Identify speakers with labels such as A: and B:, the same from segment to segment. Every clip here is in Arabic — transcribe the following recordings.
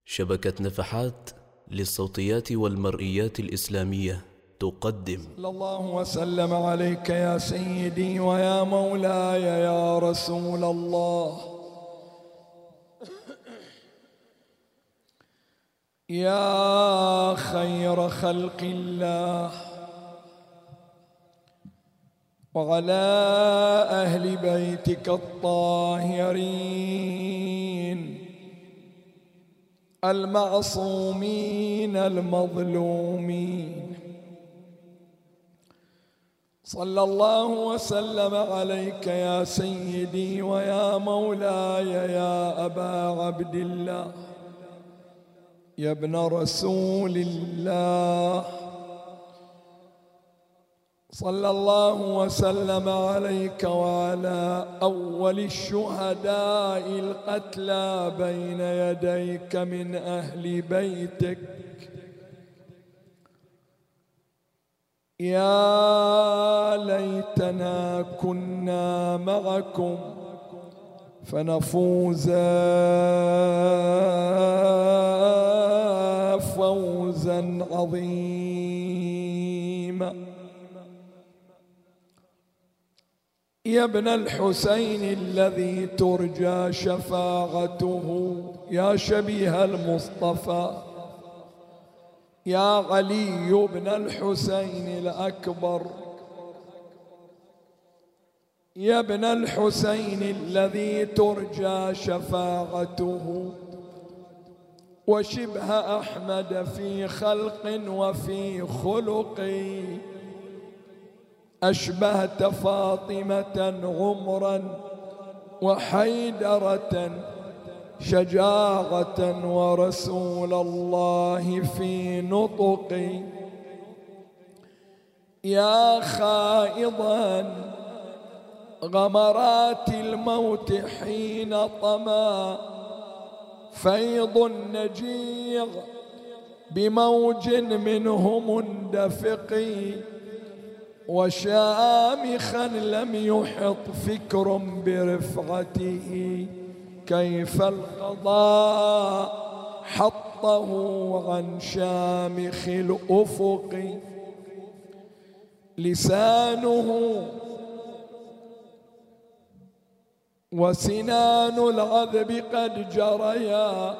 A: شبكة نفحات للصوتيات والمرئيات الإسلامية تقدم.
B: صلى الله وسلم عليك يا سيدي ويا مولاي يا رسول الله، يا خير خلق الله، وعلى أهل بيتك الطاهرين المعصومين المظلومين، صلى الله وسلم عليك يا سيدي ويا مولاي يا أبا عبد الله، يا ابن رسول الله، صلى الله وسلم عليك وعلى أول الشهداء القتلى بين يديك من أهل بيتك، يا ليتنا كنا معكم فنفوز فوزا عظيما. يا ابن الحسين الذي ترجى شفاعته، يا شبيه المصطفى، يا علي بن الحسين الأكبر، يا ابن الحسين الذي ترجى شفاعته، وشبه أحمد في خلق وفي خلق، أشبهت فاطمة عمرا وحيدرة شجاعة ورسول الله في نطق، يا خائضا غمرات الموت حين طمى فيض النجيع بموج منه مندفق، وشامخا لم يحط فكر برفعته، كيف القضاء حطه عن شامخ الأفق، لسانه وسنان العذب قد جريا،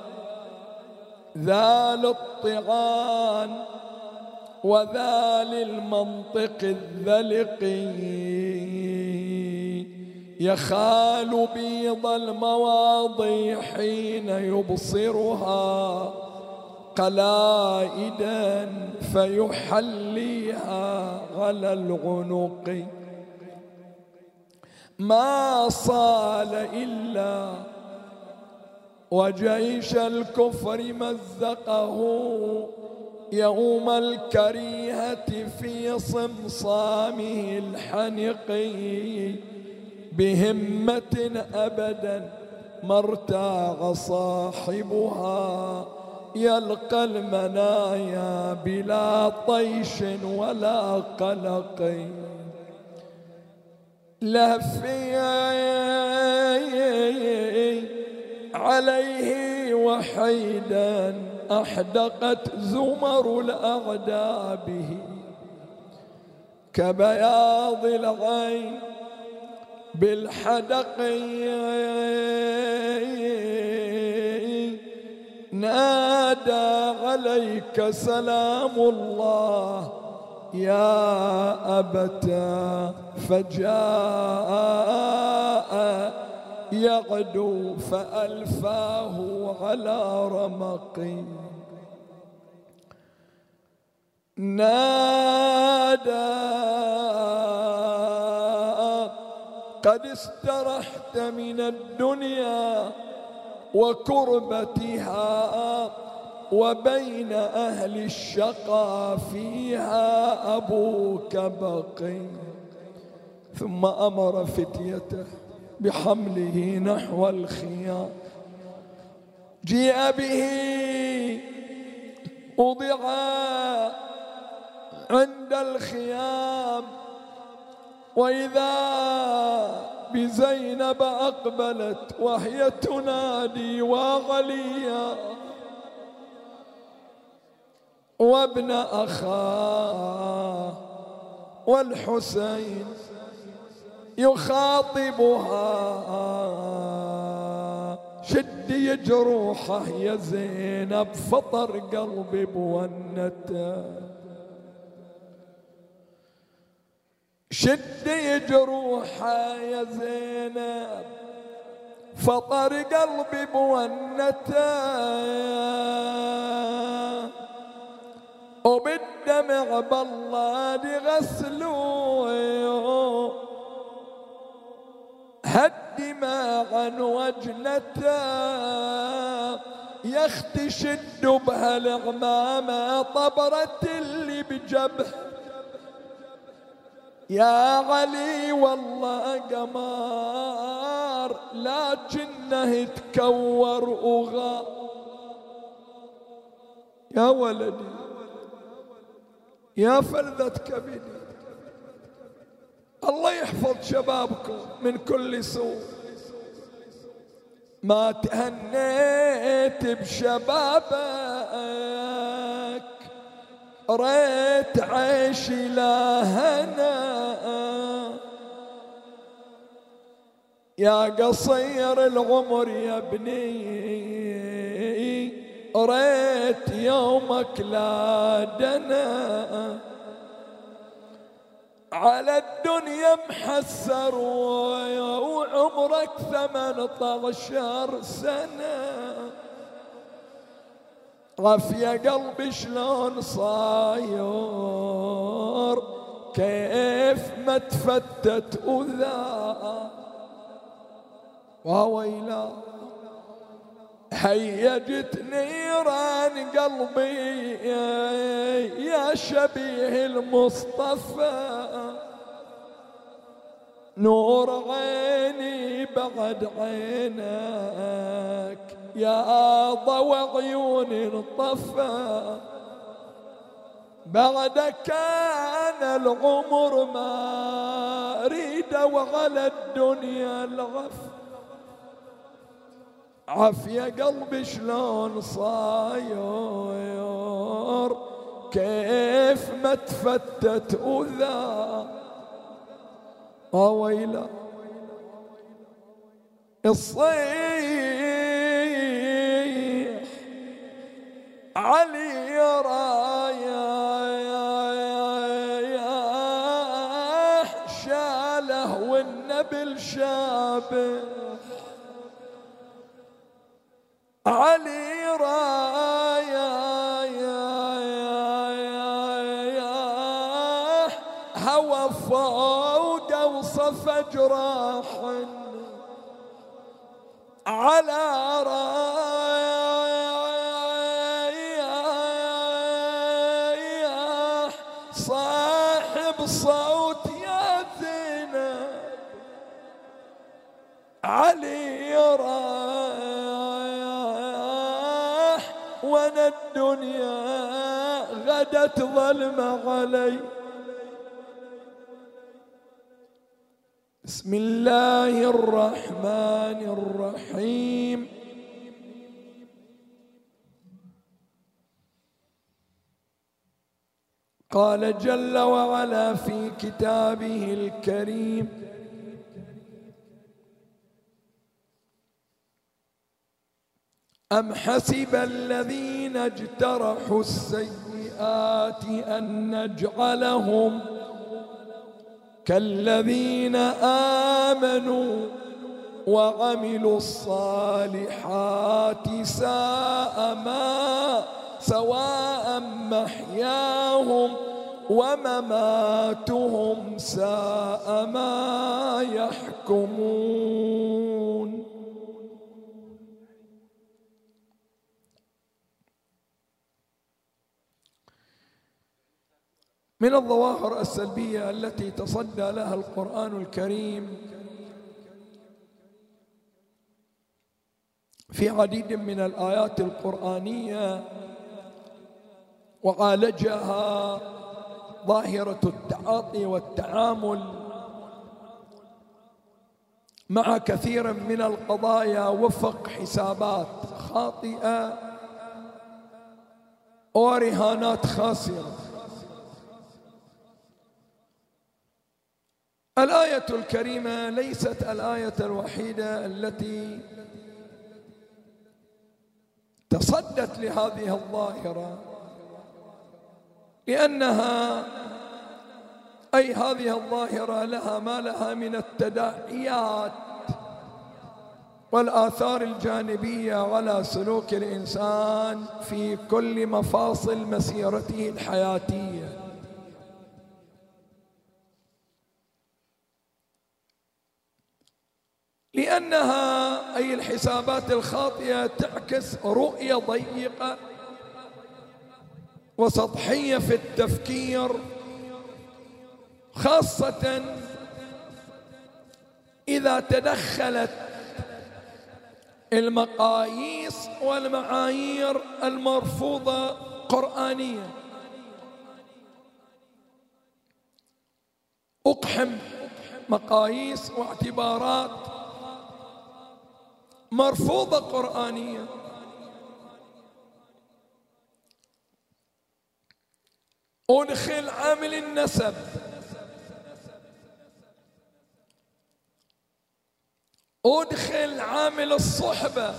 B: ذا للطعان وذا للمنطق الذلق، يخال بيض المواضي حين يبصرها قلائدا فيحليها على العنق، ما صال إلا وجيش الكفر مزقه يوم الكريهة في صمصامه الحنق، بهمة أبدا ما ارتاع صاحبها، يلقى المنايا بلا طيش ولا قلق، لهفي عليه وحيدا أحدقت زمر الأعداء به، كبياض العين بالحدق، نادى عليك سلام الله يا أبتا، فجاء يغدو فألفاه على رمق، نادى قد استرحت من الدنيا وكربتها، وبين أهل الشقى فيها أبوك بقي، ثم أمر فتيته بحمله نحو الخيام، جيء به وضع عند الخيام، وإذا بزينب أقبلت وهي تنادي وغليا وابن أخاه والحسين يخاطبها شدي جروحه يا زينب فطر قلبي بونته، شدي جروحه يا زينب فطر قلبي بونته، وبالدمع بالله غسلوه هالدماء عن وجنته، يا اختي شدوا بهالعمامة طبرة اللي بجبه، يا علي والله قمار لكنه تكور وغار. يا ولدي يا فلذة كبدي، الله يحفظ شبابكم من كل سوء، ما تهنيت بشبابك ريت عيشي لا هنا، يا قصير العمر يا ابني ريت يومك لا دنا، على الدنيا محسر وعمرك 18 سنة، عافية قلبي شلون صاير كيف ما تفتت وذا، وويلا هيجت نيران قلبي يا شبيه المصطفى، نور عيني بعد عينك يا ضوى عيوني انطفى، بعدك كان العمر ما اريد وعلى الدنيا الغف، عافية قلبي شلون صاير كيف ما تفتت وذا، ويلا الصيح علي رايح شاله والنبل شابه، علي رايح هوى فوق وصف جراح على رايح صاحب صوت يا زينب، علي رايح وانا الدنيا غدت ظلمة علي. بسم الله الرحمن الرحيم. قال جل وعلا في كتابه الكريم: أم حسب الذين اجترحوا السيئات أن نجعلهم كالذين آمنوا وعملوا الصالحات سواء محياهم ومماتهم ساء ما يحكمون. من الظواهر السلبية التي تصدى لها القرآن الكريم في عديد من الآيات القرآنية وعالجها ظاهرة التعاطي والتعامل مع كثير من القضايا وفق حسابات خاطئة ورهانات خاسرة. الآية الكريمة ليست الآية الوحيدة التي تصدت لهذه الظاهرة، لأنها هذه الظاهرة لها ما لها من التداعيات والآثار الجانبية على سلوك الإنسان في كل مفاصل مسيرته الحياتية. لأنها الحسابات الخاطئة تعكس رؤية ضيقة وسطحية في التفكير، خاصة إذا تدخلت المقاييس والمعايير المرفوضة قرآنيا. أقحم مقاييس واعتبارات مرفوضة قرآنيا. أدخل عامل النسب، أدخل عامل الصحبة،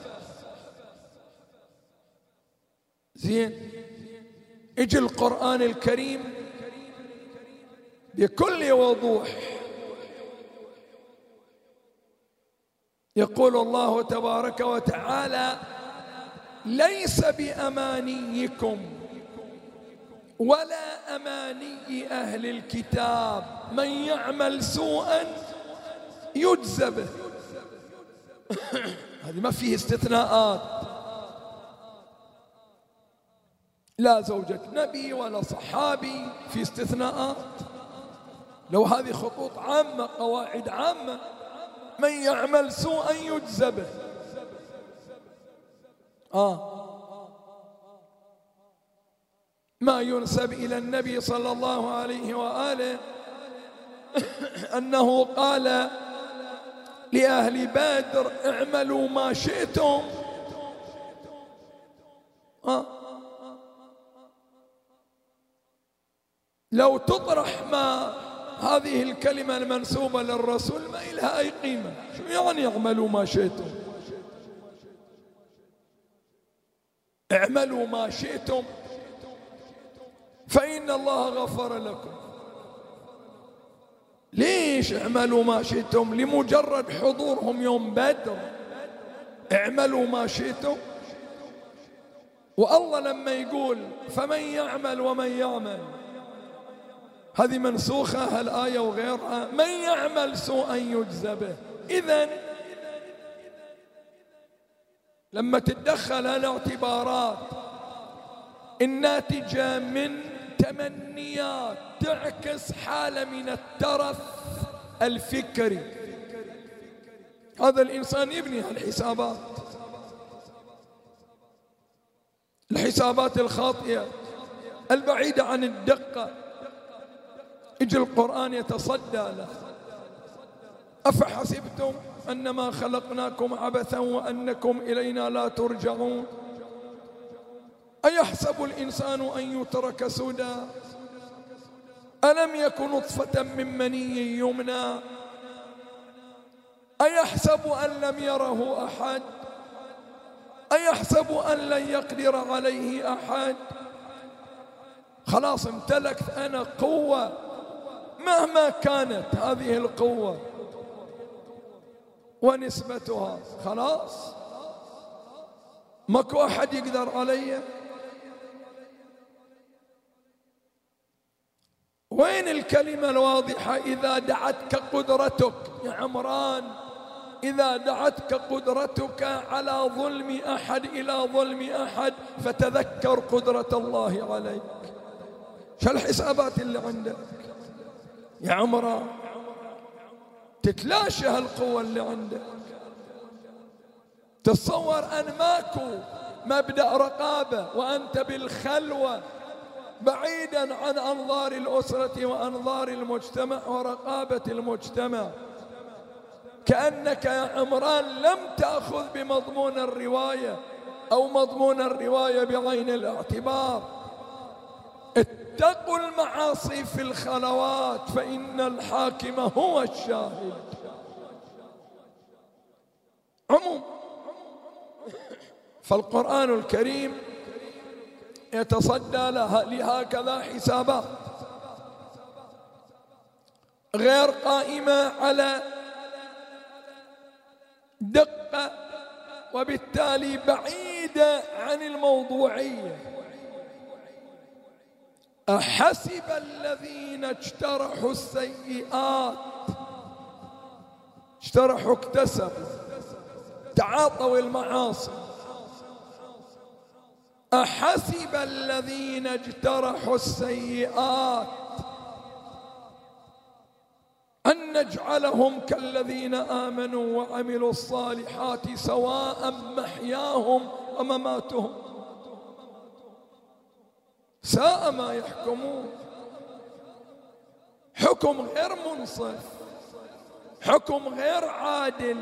B: زين، يجي القرآن الكريم بكل وضوح يقول الله تبارك وتعالى: ليس بأمانيكم ولا أماني أهل الكتاب من يعمل سوءا يجزى به. هذه ما فيه استثناءات، لا زوجة نبي ولا صحابي في استثناءات. لو هذه خطوط عامة، قواعد عامة، من يعمل سوءا يجزى به. ما ينسب إلى النبي صلى الله عليه وآله أنه قال لأهل بدر: اعملوا ما شئتم. لو تطرح ما هذه الكلمة المنسوبة للرسول ما إلها أي قيمة. شو يعني اعملوا ما شئتم؟ اعملوا ما شئتم فإن الله غفر لكم. ليش اعملوا ما شئتم؟ لمجرد حضورهم يوم بدر اعملوا ما شئتم. والله لما يقول فمن يعمل ومن يعمل، هذه منسوخة الآية وغيرها، من يعمل سوءا يجزى به. إذن لما تتدخل الاعتبارات الناتجة من تمنيات تعكس حالة من الترف الفكري، هذا الإنسان يبني الحسابات الخاطئة البعيدة عن الدقة. يجي القرآن يتصدى له: أفحسبتم أنما خلقناكم عبثا وأنكم إلينا لا ترجعون أيحسب الإنسان أن يترك سدى ألم يك نطفة من مني يمنى أيحسب أن لم يره أحد أيحسب أن لن يقدر عليه أحد. خلاص امتلكت أنا قوة مهما كانت هذه القوة ونسبتها، خلاص ماكو أحد يقدر علي. وين الكلمة الواضحة؟ إذا دعتك قدرتك يا عمران، إذا دعتك قدرتك على ظلم أحد إلى ظلم أحد فتذكر قدرة الله عليك. شو الحسابات اللي عندك يا عمران؟ تتلاشى هالقوة اللي عندك. تصور أن ماكو مبدأ رقابة وأنت بالخلوة بعيدا عن أنظار الأسرة وأنظار المجتمع ورقابة المجتمع، كأنك يا عمران لم تأخذ بمضمون الرواية أو مضمون الرواية بعين الاعتبار. اتقوا المعاصي في الخلوات فإن الحاكم هو الشاهد. عموم، فالقرآن الكريم يتصدى لهكذا حسابات غير قائمة على دقة، وبالتالي بعيدة عن الموضوعية. أحسب الذين اجترحوا السيئات، اجترحوا اكتسبوا تعاطوا المعاصي، أحسب الذين اجترحوا السيئات أن نجعلهم كالذين آمنوا وعملوا الصالحات سواء محياهم ومماتهم ساء ما يحكمون. حكم غير منصف، حكم غير عادل،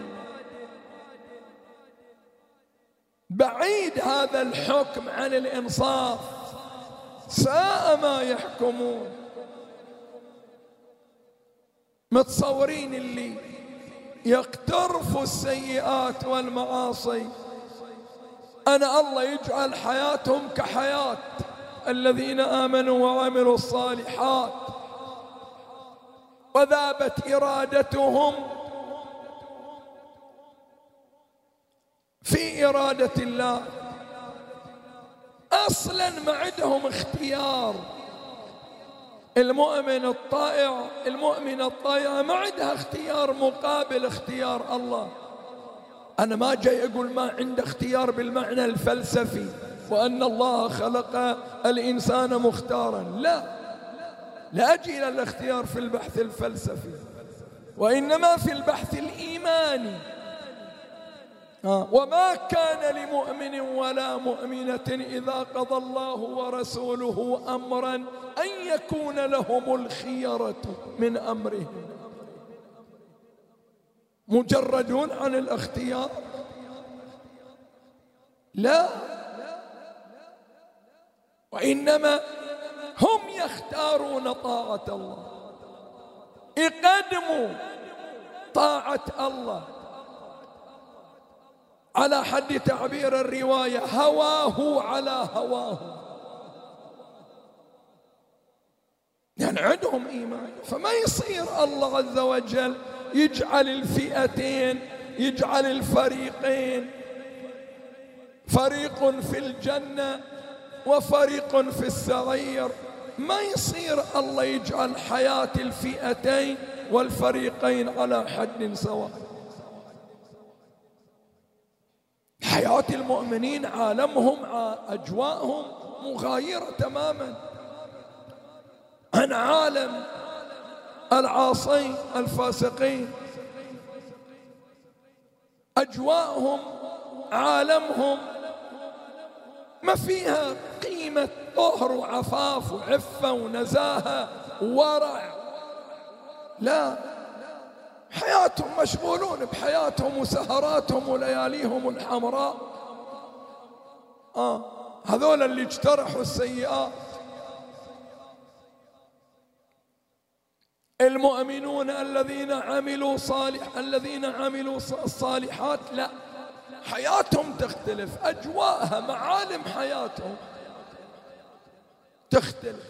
B: بعيد هذا الحكم عن الإنصاف، ساء ما يحكمون. متصورين اللي يقترفوا السيئات والمعاصي أن الله يجعل حياتهم كحياة الذين آمنوا وعملوا الصالحات وذابت إرادتهم في إرادة الله؟ أصلا ما عندهم اختيار. المؤمن الطائع، المؤمنة الطائعة ما عندها اختيار مقابل اختيار الله. أنا ما جاي أقول ما عنده اختيار بالمعنى الفلسفي وأن الله خلق الإنسان مختارا، لا أجي إلى الاختيار في البحث الفلسفي، وإنما في البحث الإيماني. وما كان لمؤمن ولا مؤمنة إذا قضى الله ورسوله أمرا أن يكون لهم الخيرة من أمرهم. مجردون عن الاختيار؟ لا، وإنما هم يختارون طاعة الله، يقدموا طاعة الله على حد تعبير الرواية هواه على هواه، يعني عندهم إيمان. فما يصير الله عز وجل يجعل الفئتين، يجعل الفريقين، فريق في الجنة وفريق في السعير. ما يصير الله يجعل حياة الفئتين والفريقين على حد سواء. حياة المؤمنين عالمهم أجواءهم مغايرة تماما عن عالم العاصين الفاسقين. أجواءهم عالمهم ما فيها قيمة طهر وعفاف وعفة ونزاهة وورع، لا، حياتهم مشغولون بحياتهم وسهراتهم ولياليهم الحمراء. هذول اللي اجترحوا السيئات. المؤمنون الذين عملوا الصالحات لا، حياتهم تختلف، أجواءها معالم حياتهم تختلف.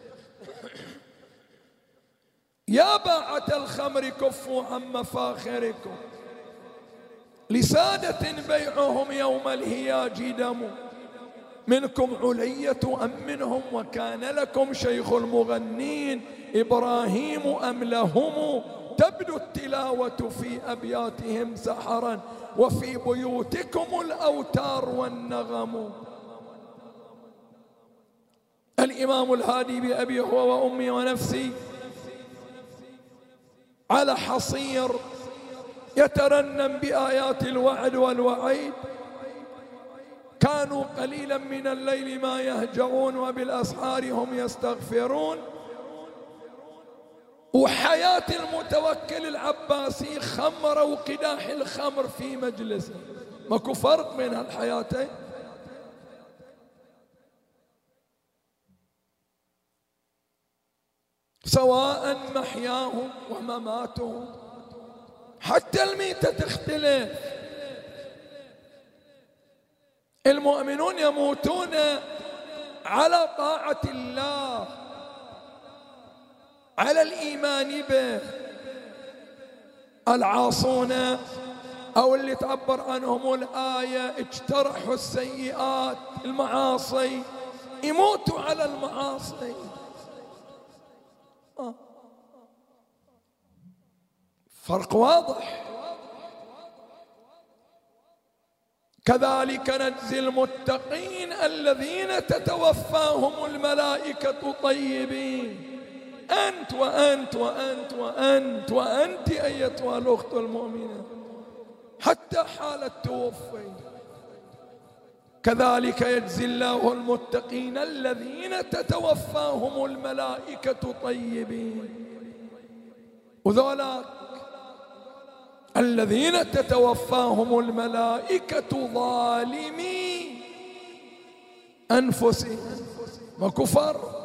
B: يا باعة الخمر كفوا عن مفاخركم، لسادة بيعهم يوم الهياج دم، منكم علية أم منهم، وكان لكم شيخ المغنين إبراهيم أم لهم، تبدو التلاوة في أبياتهم سحرا، وفي بيوتكم الأوتار والنغم. الإمام الهادي بأبي هو وأمي ونفسي على حصير يترنم بآيات الوعد والوعيد. كانوا قليلا من الليل ما يهجعون وبالأسحار هم يستغفرون. وحياة المتوكل العباسي خمر وقداح الخمر في مجلسه، ماكو فرق بين هالحياتين. سواء محياهم ومماتهم. حتى الميتة تختلف. المؤمنون يموتون على طاعة الله، على الإيمان به. العاصون أو اللي تعبر عنهم الآية اجترحوا السيئات، المعاصي، يموتوا على المعاصي. فرق واضح. كذلك نجزي المتقين الذين تتوفاهم الملائكة طيبين. أنت وأنت وأنت وأنت وأنت أيتها الأخت المؤمنة، حتى حالة توفي. كذلك يجزي الله المتقين الذين تتوفاهم الملائكة طيبين. وذولاك الذين تتوفاهم الملائكة ظالمي أنفسهم. ماكو فرق.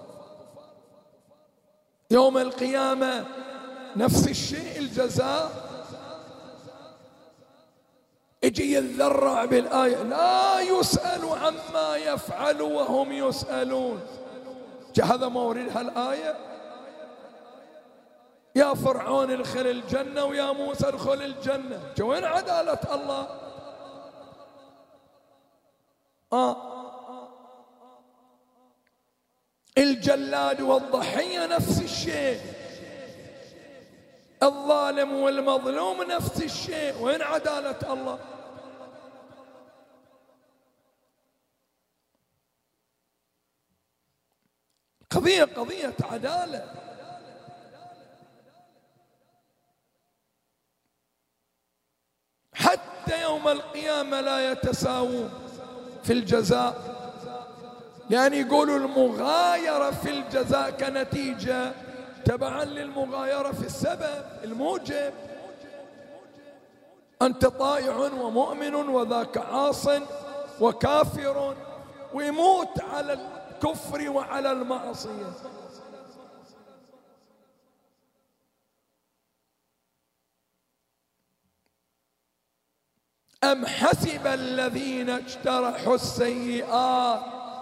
B: يوم القيامة نفس الشيء الجزاء. اجي يتذرع بالآية لا يسأل عما يفعل وهم يسألون. هذا موردها الآية. يا فرعون ادخل الجنة ويا موسى ادخل الجنة. وين عدالة الله؟ الجلاد والضحية نفس الشيء، الظالم والمظلوم نفس الشيء. وين عدالة الله؟ قضية عدالة. حتى يوم القيامة لا يتساوون في الجزاء، لأن يقولوا المغايرة في الجزاء كنتيجة تبعا للمغايرة في السبب الموجب. أنت طائع ومؤمن وذاك عاص وكافر، ويموت على الكفر وعلى المعصية. أم حسب الذين اجترحوا السيئات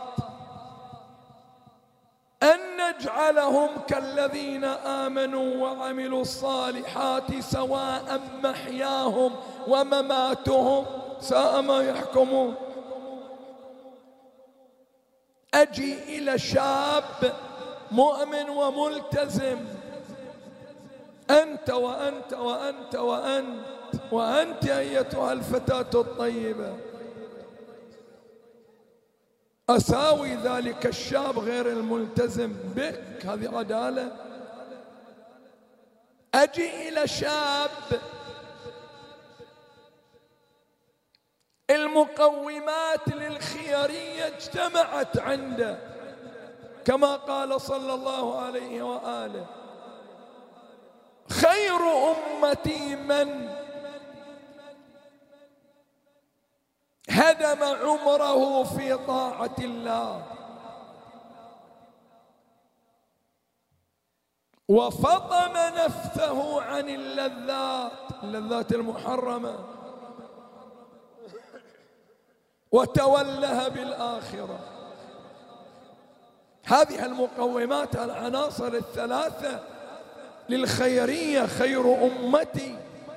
B: أن نجعلهم كالذين آمنوا وعملوا الصالحات سواء محياهم ومماتهم ساء ما يحكمون. أجي إلى شاب مؤمن وملتزم، أنت وأنت وأنت وأنت وأنت أيتها الفتاة الطيبة، أساوي ذلك الشاب غير الملتزم بك؟ هذه عدالة؟ أجي إلى شاب المقومات للخيارية اجتمعت عنده، كما قال صلى الله عليه وآله: خير أمتي من هدم عمره في طاعة الله وفطم نفسه عن اللذات المحرمة وتوله بالآخرة. هذه المقومات، العناصر الثلاثة للخيرية، خير أمتي،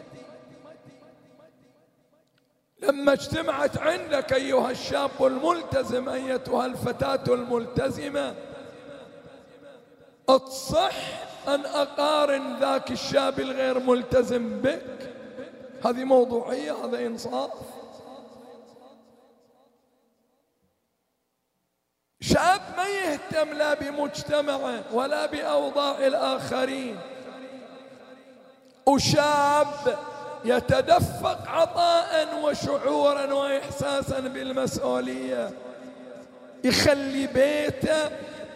B: لما اجتمعت عندك أيها الشاب الملتزم، أيتها الفتاة الملتزمة، اتصح أن أقارن ذاك الشاب الغير ملتزم بك؟ هذه موضوعية، هذا إنصاف. شاب ما يهتم لا بمجتمعه ولا بأوضاع الآخرين، وشاب يتدفق عطاء وشعورا وإحساسا بالمسؤولية، يخلي بيته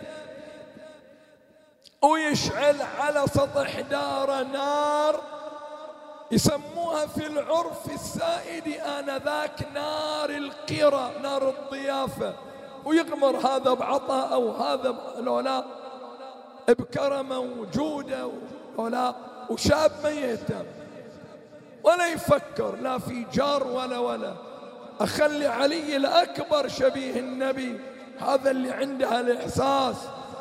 B: ويشعل على سطح داره نار يسموها في العرف السائد آنذاك نار القرى، نار الضيافة، ويغمر هذا بعطاء أو هذا لولا، بكرمه وجوده ولا وشاب ما يهتم ولا يفكر لا في جار ولا أخلي علي الأكبر شبيه النبي، هذا اللي عنده الإحساس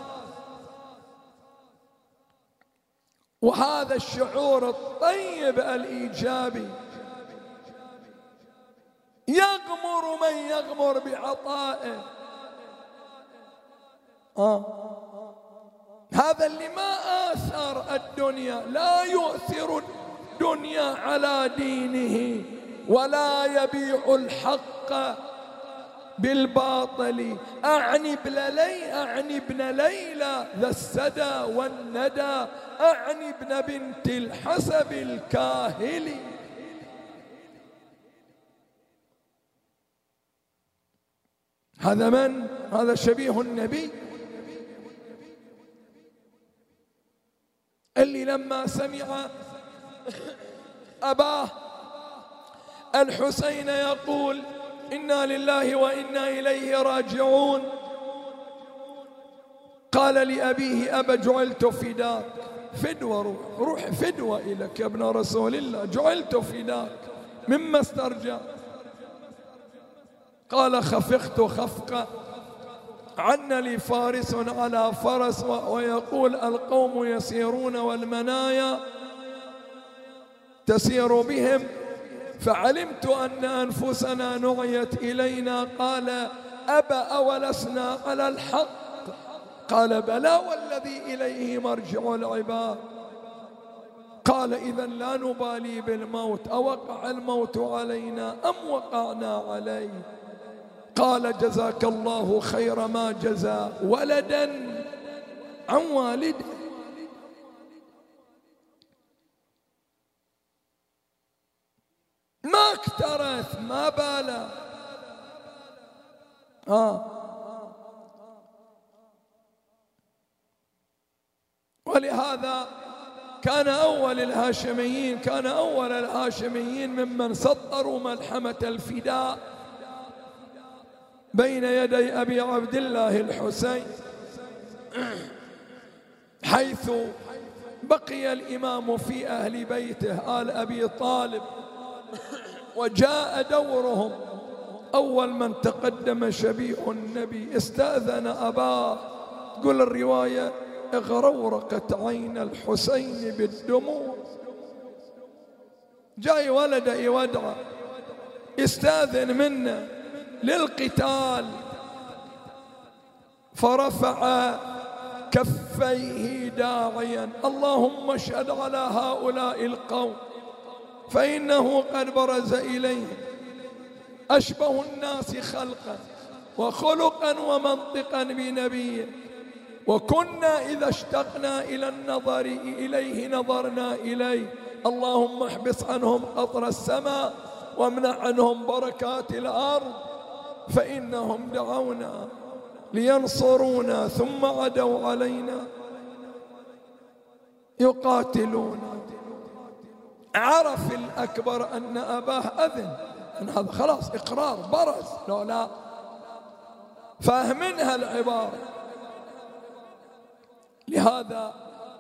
B: وهذا الشعور الطيب الإيجابي. يغمر من يغمر بعطائه، هذا اللي ما آثر الدنيا، لا يؤثر الدنيا على دينه ولا يبيع الحق بالباطل. أعني ابن ليلى ذا السدى والندى، أعني ابن بنت الحسب الكاهلي. هذا من؟ هذا شبيه النبي اللي لما سمع أباه الحسين يقول إنا لله وإنا إليه راجعون، قال لأبيه أبا جعلت فداك، فدوة روح فدوة إليك يا ابن رسول الله، جعلت فداك، مما استرجع؟ قال خفقت خفقة عنا لي فارس على فرس، ويقول القوم يسيرون والمنايا تسير بهم، فعلمت أن أنفسنا نعيت إلينا. قال أبا أولسنا على الحق؟ قال بلى والذي إليه مرجع العباد. قال إذا لا نبالي بالموت، أوقع الموت علينا أم وقعنا عليه؟ قال جزاك الله خير ما جزى ولدا عن والده. ما اكترث ما بالا. ولهذا كان أول الهاشميين ممن سطروا ملحمة الفداء بين يدي أبي عبد الله الحسين، حيث بقي الإمام في أهل بيته آل أبي طالب، وجاء دورهم. أول من تقدم شبيه النبي استأذن أباه، تقول الرواية اغرورقت عين الحسين بالدموع، جاي ولد يودعه استأذن منه للقتال، فرفع كفيه داعيا اللهم اشهد على هؤلاء القوم فإنه قد برز إليهم أشبه الناس خلقا وخلقا ومنطقا بنبيه، وكنا إذا اشتقنا إلى النظر إليه نظرنا إليه، اللهم احبس عنهم قطر السماء وامنع عنهم بركات الأرض، فإنهم دعونا لينصرونا ثم عدوا علينا يقاتلونا. عرف الأكبر أن أباه أذن، أن هذا خلاص إقرار برز، لا فاهمينها العبارة. لهذا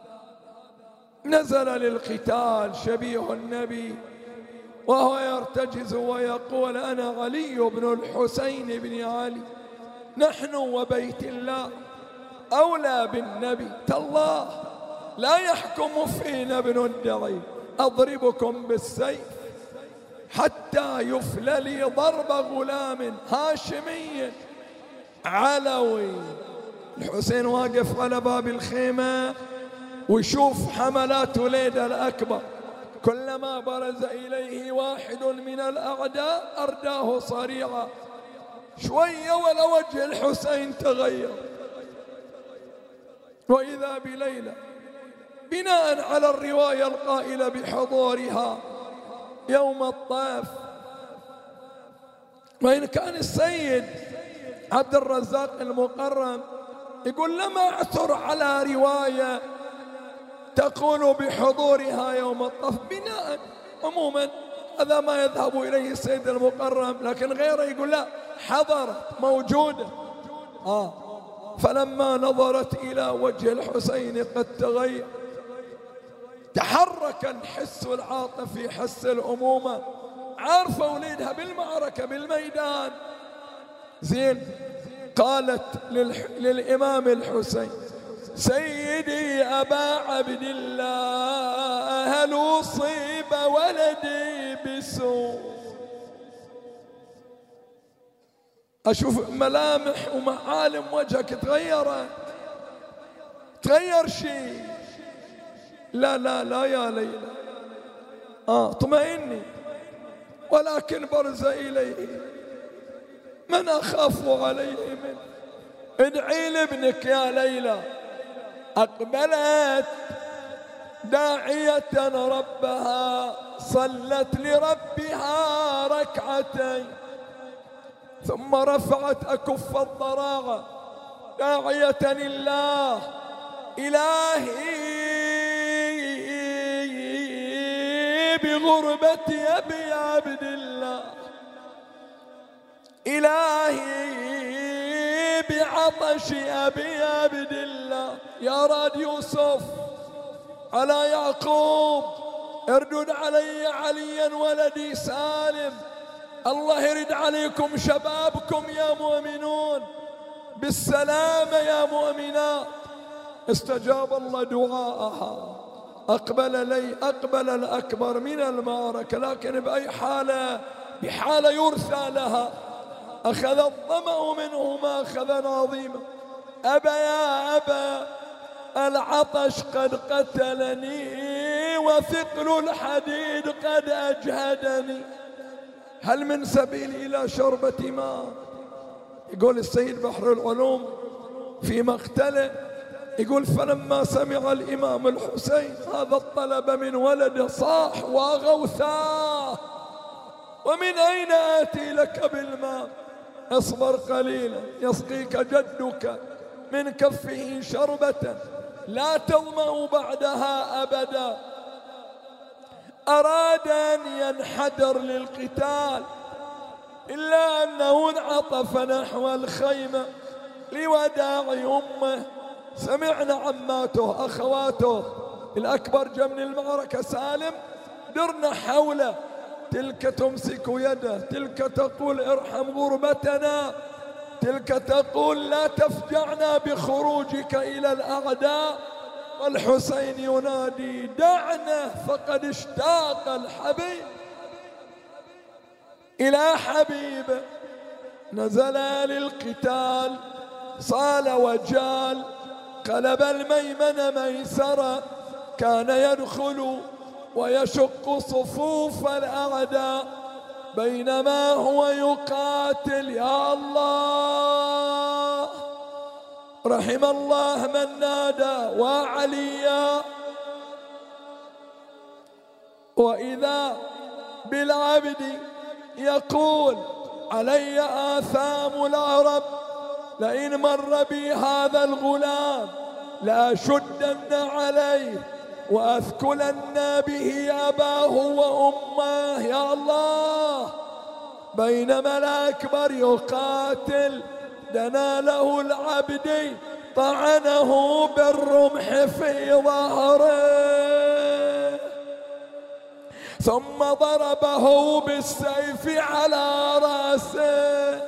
B: نزل للقتال شبيه النبي وهو يرتجز ويقول أنا علي بن الحسين بن علي، نحن وبيت الله أولى بالنبي، تالله لا يحكم فينا ابن الدعي، أضربكم بالسيف حتى يفلى لي ضرب غلام هاشمي علوي. الحسين واقف على باب الخيمة ويشوف حملات وليد الأكبر، كلما برز إليه واحد من الأعداء أرداه صريعا، شوية ولا وجه الحسين تغير. وإذا بليلى بناء على الرواية القائلة بحضورها يوم الطاف، وإن كان السيد عبد الرزاق المقرم يقول لم أعثر على رواية تقول بحضورها يوم الطاف، بناء عموما هذا ما يذهب إليه السيد المقرم، لكن غيره يقول لا حضرت موجودة. فلما نظرت إلى وجه الحسين قد تغير، تحرك الحس العاطفي، حس الأمومة، عارفة وليدها بالمعركة بالميدان. زين، قالت للإمام الحسين: سيدي أبا عبد الله، هل أصيب ولدي بسوء؟ أشوف ملامح ومعالم وجهك تغيرت، تغير شيء. لا لا لا يا ليلى، اطمئني، ولكن برز إليه من أخاف عليه منه. ادعي لابنك يا ليلى. أقبلت داعية ربها، صلت لربها ركعتين، ثم رفعت أكف الضراعة داعية الله: إلهي بغربة أبي عبد الله، إلهي بعطش أبي عبد الله، يا راد يوسف على يعقوب، اردد علي عليا ولدي سالم، الله يرد عليكم شبابكم يا مؤمنون بالسلامة يا مؤمنات. استجاب الله دعاءها، أقبل الأكبر من المعركة، لكن بأي حالة؟ بحالة يرثى لها. أخذ الظمأ منه ما أخذ ناظيما: أبا يا أبا، العطش قد قتلني وثقل الحديد قد أجهدني، هل من سبيل إلى شربة ماء؟ يقول السيد بحر العلوم في مقتله، يقول: فلما سمع الإمام الحسين هذا الطلب من ولده صاح وغوثاه: ومن أين آتي لك بالماء؟ اصبر قليلا يسقيك جدك من كفه شربة لا تظمأ بعدها أبدا. أراد أن ينحدر للقتال، إلا أنه انعطف نحو الخيمة لوداع أمه. سمعنا عماته أخواته، الأكبر جاء من المعركة سالم، درنا حوله، تلك تمسك يده، تلك تقول ارحم غربتنا، تلك تقول لا تفجعنا بخروجك إلى الأعداء، والحسين ينادي: دعنا فقد اشتاق الحبيب إلى حبيبه. نزل للقتال، صال وجال، قلب الميمن ميسرا، كان يدخل ويشق صفوف الأعداء، بينما هو يقاتل. يا الله، رحم الله من نادى وعليا. وإذا بالعبد يقول: علي آثام العرب، لئن مر بي هذا الغلام لأشدن عليه وأثكلن به أباه وأمه. يا الله، بينما الأكبر يقاتل دنا له العبد، طعنه بالرمح في ظهره، ثم ضربه بالسيف على رأسه،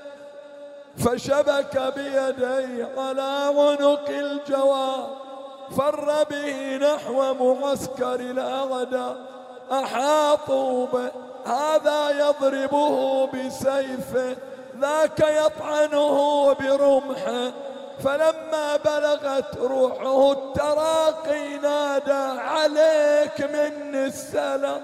B: فشبك بيديه على عنق الجواد، فر به نحو معسكر الأعداء، أحاطوا به، هذا يضربه بسيفه، ذاك يطعنه برمحه. فلما بلغت روحه التراقي نادى: عليك مني السلام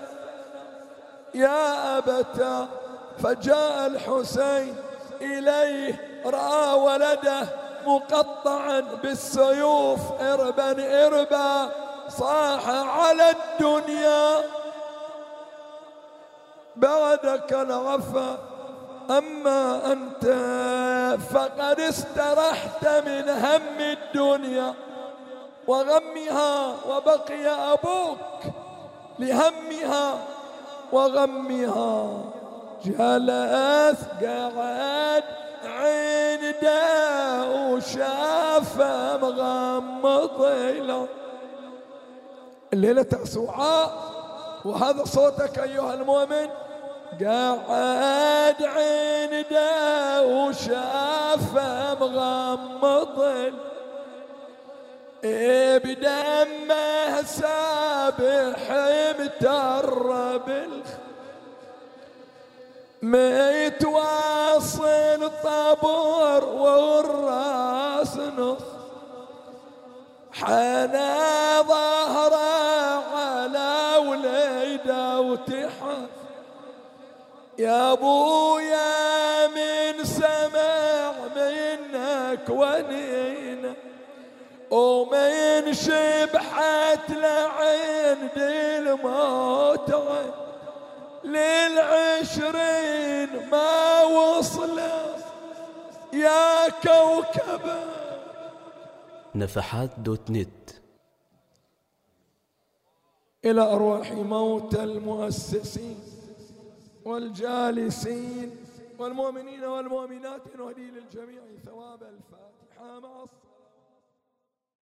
B: يا أبتا. فجاء الحسين إليه، رأى ولده مقطعا بالسيوف إربا إربا، صاح: على الدنيا بعدك العفا، أما أنت فقد استرحت من هم الدنيا وغمها، وبقي أبوك لهمها وغمها. جلس قعد عنده وشافه مغمض له. الليلة تأسوعاء وهذا صوتك أيها المؤمن، قاعد عنده وشافه مغمض بدمه سابح متر متواصل طابور والراس نص، حنا ظهره على وليده وتحف. يا ابويا من سمع منك ونينا ومن شبحت لعند الموت للعشرين ما وصل يا كوكبه.
A: نفحات.net.
B: إلى أرواح موتى المؤسسين والجالسين والمؤمنين والمؤمنات نهدي للجميع ثواب الفاتحة مع الصلاة.